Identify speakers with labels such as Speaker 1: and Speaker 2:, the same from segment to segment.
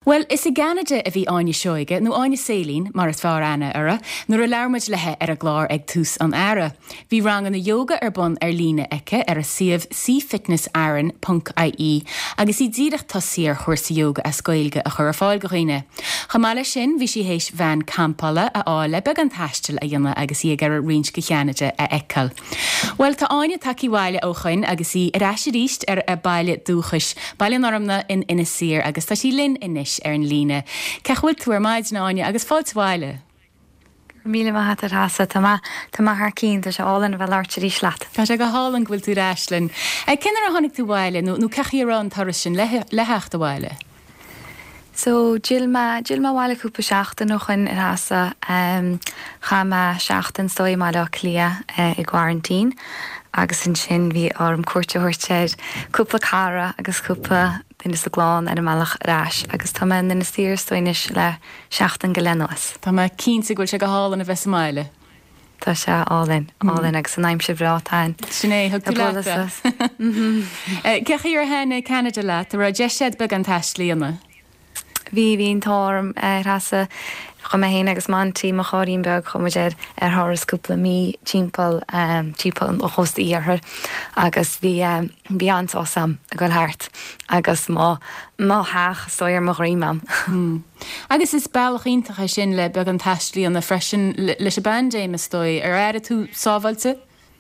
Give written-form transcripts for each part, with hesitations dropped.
Speaker 1: Well, is I Canada a bhí aine seoige, nó aine Céilín, mar is fear anna ara, nuair a learmuid lethe ar a glár ag tús an ara. Bhí rang an na yoga ar bun ar lína eice ar a siomh cfitnessaran.ie agus I ddíireach tosíar chuirsa yoga a scoilge a chur a fáil go chuoine. Chamáile sin bhí si hééis bhean campala a áile beag an taistil a dhéanana agus I gar a rins go cheanide a eiceil. Well, tá aine takeíháile ó chuin agus I ráisi ríist ar a baile dúchais, baile normna in ina sir agus tá sí linn inis ar an líne. Cechhfuil tú ar maid na aine agus fáiltmhaile?
Speaker 2: Míle maithe rasa tá mar cín tá se álan bheith láirte rí slaat.
Speaker 1: Tá sé go hálan bhfuil tú ráislinn. Cinar a tháinig tú bhaile nó cechi arán tar sin letheachta bhaile?
Speaker 2: So Jill ma bhaile cúpa seachta nó chuin rasa chama seachtain stoi má le clia I quarantín agus in sin bhí orm cuairte thuirteid cúpla cara agus cúpla in is a glán ar a malach ráis agus tá man in is tíir stoinis le seachtain go lenuas.
Speaker 1: Tá má cínta gúil se go hálan a bheits máile.
Speaker 2: Tá se álinn agus an aimim se bhrátáin.
Speaker 1: Sinné thug tú leata. Cechi ar hena Canada leat ar a deisiad bag an taislíonna?
Speaker 2: Bhín tám rasa chu mé héana agus mantí mar choirín beg chuidir ar thras cúpla mí timppel an chostaí arthir agus bhí antá sam a go háart agus má heach stoir mar réimam.
Speaker 1: Agus is bailach iontacha sin le beg an taislí an na freisin leis a bandéim stoi ar air tú sábhailte?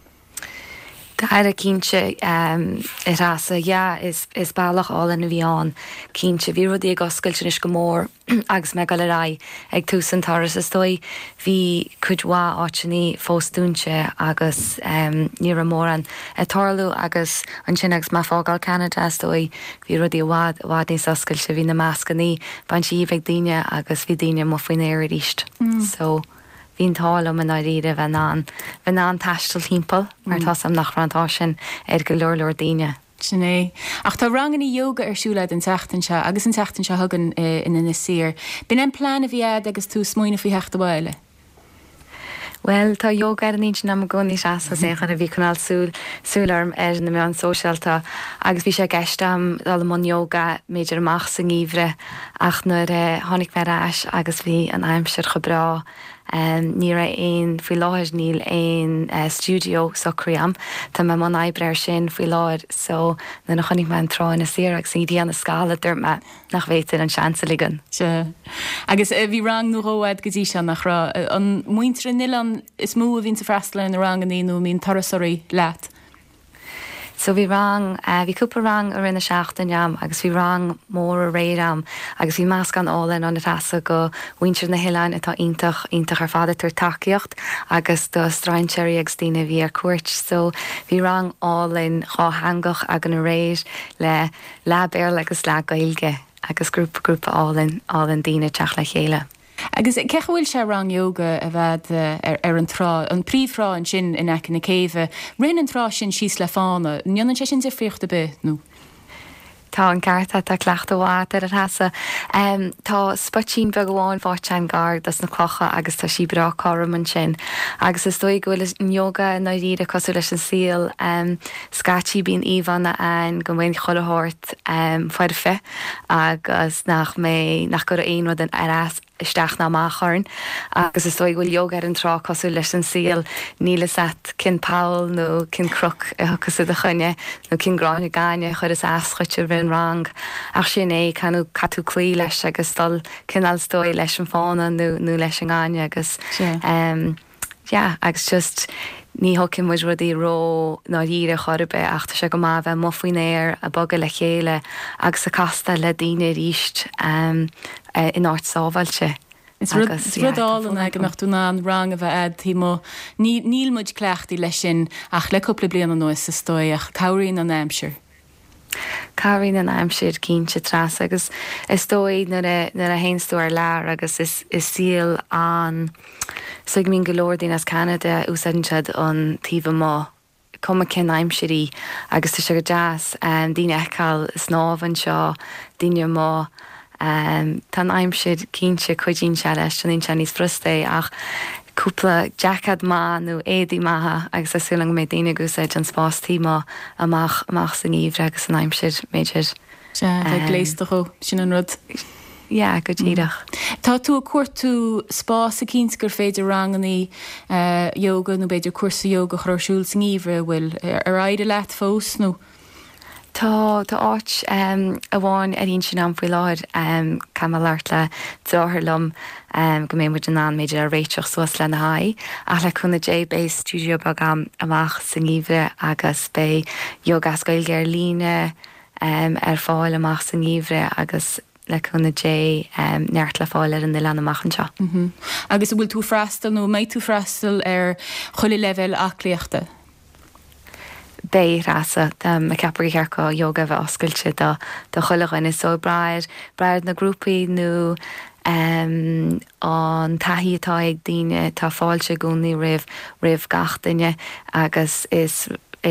Speaker 2: Tá a cínse I rasa, is bailach ála na bhíán cínse bhí rudí ag oscail sin is go mór agus me go le ra ag túsan taras is stoi bhí chudhá áitiní fóstúnse agus ní a mór an tarlú agus an sin agus má fágáil Canada stoi bhí rudí bhád níos oscail se bhí na máscaní ban si bheith daine agus bhí daine mo faoin éir ríist. So hín tála man áíre bheit ná taistal timppel mar tá sam nach rantá sin ar go leor daine.
Speaker 1: Sinné. Ach tá rangan I yoga ar siúlaid an teachtain se agus an teachtain se thugan in sir. Bin an plán a bhíad agus tú smuoine faoi heachta bhile?
Speaker 2: Well, tá yoga ar níos na gcóí seasa échan a bhí canál súlarm ar na mé an sósealta agus bhí sé geistam dal man yoga méidir amach san íomhre ach nuair tháinig meráis agus bhí an aimseir go brá. Ní ra éon faoi láthir níl éon studio socríam tá me man eibreir sin faoi láir so na chonig me an ráin a sir agus ní an na scala dúir me nach bhéidir an seansa ligan.
Speaker 1: Se. Agus bhí rang nó róid go dtí se nach rá an muintre nilan is mú a bhín sa freistla an rang an éú mín tarasarí leat.
Speaker 2: So bhí rang, bhí cúpa rang ar rinne seachtain agus bhí rang mór a réam agus bhí meas gan álainn an na rasa go bhaintear na hiilein atá ítach ar fada tar takeíocht agus do strainseir agus tíine bhí ar cuairt so bhí rang álainn chá hangach ag an réir le labéir agus le gailge agus grúpa álainn daine teach le chéile.
Speaker 1: Agus cechhfuil se rang yoga a bheit ar an príomhrá an sin in ec na céimhe, rinn an rá sin síos le fána, níonan sé sin friocht a bit nó?
Speaker 2: Tá an carta tá cleachta bhád ar a rasa. Tá spotín be goháin fátein gar das na clocha agus tá si bra chom an sin. Agus is dói gohfuil in yoga na ríide cosú leis an síl scatí bín íhanna ein go bhfuin cholathirt foiir fe agus nach go aonrad an aras isteach na mácharn agus is dói gohfuil yoga ar an trá cosú leis an síl níle set cin Paul nó cin croc cosú a chunne nó cin gráinne gáine chud is aschuitir bhín rang ach sin canú catú clí leis agus dal cinál stoi leis an fána nó leis an gáine agus agus just ní hocin muid rudí ró ná díre chorbe ach tá sé go má bheith mofuoin éir a bagad le chéile agus a casta le daine ríist in áit sábhailte.
Speaker 1: Is rudálan ag mechtú ná an rang a bheith tí níl muid cleachtaí lei sin ach le cúpla bliana an nuas sa stoi ach cabhraíonn an aimseir.
Speaker 2: Cabhraíonn an aimseir cínte tras agus is dói nar a héinstúir lear agus is síl an so mín golóirdín as Canada úsáidsead an tíomh má cuma cin aimseirí agus tá se go jazz dín eáil snáhan seo daine má tá aimseid cínse chuidín se leis an se níos frusté ach cúpla jackad má nó éadí maithe agus asúlang mé daine gúsáid an spástíí má amach san íomhre agus an aimseid méidir.
Speaker 1: Se bheith gléisteach sin an rud.
Speaker 2: go tíireach.
Speaker 1: Tá tú a cuatú spás a cíns gur féidir ranganí yoga nó beidir cuasa yoga chroisiúil san íomhre bhfuil ar aide leat fós nó?
Speaker 2: Tá áit a bháin a ríon sin an faoi láir cam leart le dátharlumm go mé muid an méidir a réiteach suas le na haid ach le chuna dé bé stúdio bag amach san íomhre agus bé yoga scoilge ar líne ar fáil amach san íomhre agus le chuna dé neart le fáil ar an de lena amachchan seo.
Speaker 1: Agus bhfuil tú freistal nó méid tú freistal ar chuile level aclaíochta?
Speaker 2: Bé rasa me ceapar chearcá yoga bheith oscailte do chuileáin is so braid na grúpaí nó an taithí atá ag daine tá fáilte gúnaí rih gach duine agus is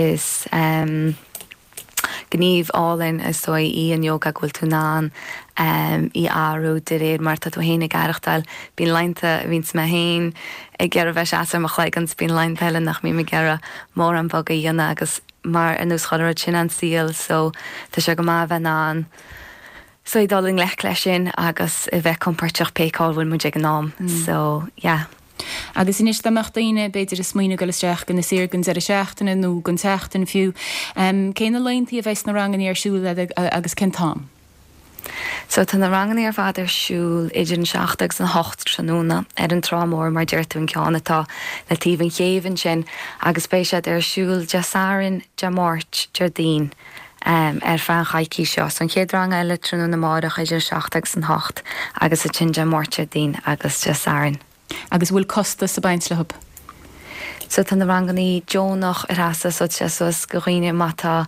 Speaker 2: gníomh álainn is so í an yoga ghfuil tú ná í áú de réad mar tá tú héna garachtáil bín leinte víns me héin ag gear bheith asar mar chleigans bín leinteile nach mí me gearra mór an bag a dhéana agus mar an ús choir sin an síl so tá se go má bheith ná so i dáling lech lei sin agus i bheith compórteach péáilhfuil mu ag an nám so yeah.
Speaker 1: Agus inis amach daine beidir is smaoine go leisteach gan na séirgann ar a seachtainna nó gan teachtain fiú céna leontaí a bheits na ranganí ar siúil agus centám.
Speaker 2: So tá na ranganí ar fad ar siúil idir an 7 an 8 tróna ar an trámór mar deirú an ceannatá le tíhann chéhann sin agus spéisiad ar siúil de sarin de máirt Jardín ar fan chaicí seo an chéad rang eile tróna na máireach idir 7 an 8 agus a tin de máirt Jardín agus de sarin.
Speaker 1: Agus bhfuil costa sa baint le hub.
Speaker 2: So tá na ranganí Jónach ar asa so tesos go riine mata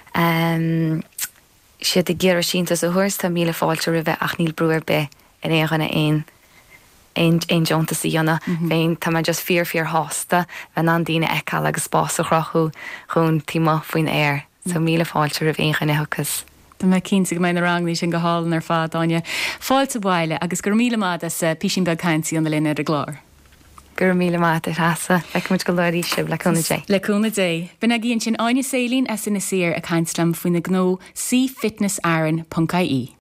Speaker 2: siad a ggéar sínta a thuirs tá míle fáilte ribh ach níl breúir be in éhanna ein Jonta sa dhéanana féin tá just fear hásta bheit an daine eáil agus spás a chrachu chun tíma faoin air so míle fáilte ribh échanna agus.
Speaker 1: Tá me cínta go mé na rangní sin go hálan ar fád aine fáilte bhaile agus gur míle mád as písin beg caiintí an na linne a glár.
Speaker 2: Gur míle mád ar hasa le muid go leirí sib leúna dé.
Speaker 1: Leúna dé. Bina gíonn sin aine sélín as in na sir a caiinslam faoin na gó cfitnessaran.caí.